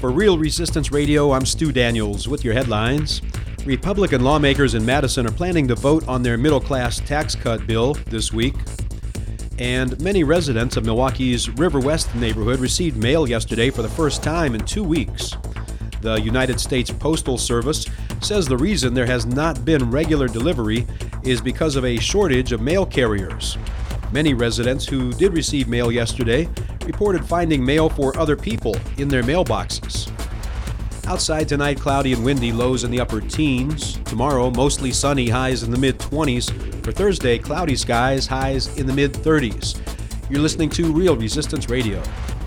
For Real Resistance Radio, I'm Stu Daniels with your headlines. Republican lawmakers in Madison are planning to vote on their middle-class tax cut bill this week. And many residents of Milwaukee's River West neighborhood received mail yesterday for the first time in 2 weeks. The United States Postal Service says the reason there has not been regular delivery is because of a shortage of mail carriers. Many residents who did receive mail yesterday reported finding mail for other people in their mailboxes. Outside tonight, cloudy and windy, lows in the upper teens. Tomorrow, mostly sunny, highs in the mid-20s. For Thursday, cloudy skies, highs in the mid-30s. You're listening to Real Resistance Radio.